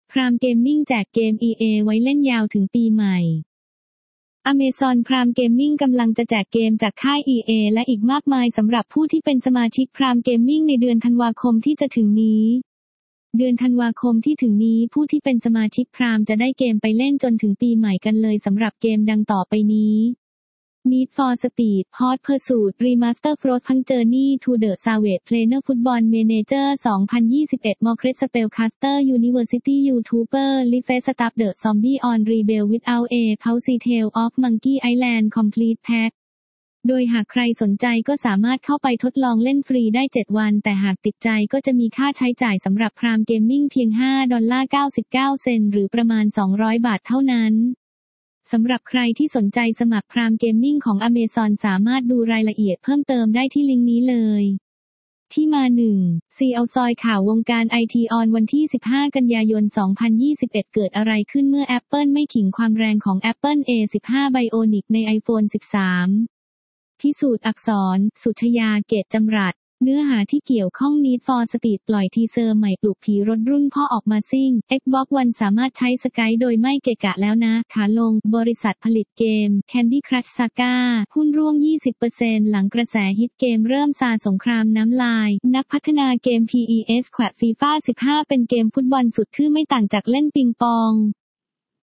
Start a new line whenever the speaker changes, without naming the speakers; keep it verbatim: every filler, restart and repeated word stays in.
Prime Gaming แจกเกม อี เอ ไว้เล่นยาวถึงปีใหม่ Amazon Prime Gaming กำลังจะแจกเกมจากค่าย อี เอ และอีกมากมายสำหรับผู้ที่เป็นสมาชิก Prime Gaming ในเดือนธันวาคมที่จะถึงนี้ เดือนธันวาคมที่ถึงนี้ผู้ที่เป็นสมาชิก Prime จะได้เกมไปเล่นจนถึงปีใหม่กันเลยสำหรับเกมดังต่อไปนี้ Need for Speed Hot Pursuit Remastered Frostpunk Journey to the Savage Planner Football Manager สองพันยี่สิบเอ็ด Mocret Spellcaster University YouTuber Refresh Stop the Zombie on Rebel Without a Pause Tale of Monkey Island Complete Pack โดยหากใครสนใจก็สามารถเข้าไปทดลองเล่นฟรีได้เจ็ดวันแต่หากติดใจก็จะมีค่าใช้จ่ายสำหรับ Prime Gaming เพียงห้าดอลลาร์เก้าสิบเก้าเซนต์หรือประมาณสองร้อยบาทเท่านั้นสำหรับใครที่สนใจสมัคร Prime Gaming ของ Amazon สามารถดูรายละเอียดเพิ่มเติมได้ที่ลิงก์นี้เลย ที่มา หนึ่ง ซี เอาซอยข่าววงการไอทีออนวันที่สิบห้ากันยายนสองพันยี่สิบเอ็ดเกิดอะไรขึ้นเมื่อ Apple ไม่ขิงความแรงของ Apple เอ สิบห้า Bionic ใน iPhone สิบสาม พิสูจน์อักษร สุชยา เกตจำรัดเนื้อหาที่เกี่ยวข้อง Need for Speed ปล่อยทีเซอร์ใหม่ปลุกผีรถรุ่นพ่อออกมาซิ่ง Xbox One สามารถใช้สกายโดยไม่เกะกะแล้วนะขาลงบริษัทผลิตเกม Candy Crush Saga หุ้นร่วง ยี่สิบเปอร์เซ็นต์ หลังกระแสฮิตเกมเริ่มซาสงครามน้ำลายนักพัฒนาเกม พี อี เอส แขวะ FIFA สิบห้าเป็นเกมฟุตบอลสุดทื่อไม่ต่างจากเล่นปิงปอง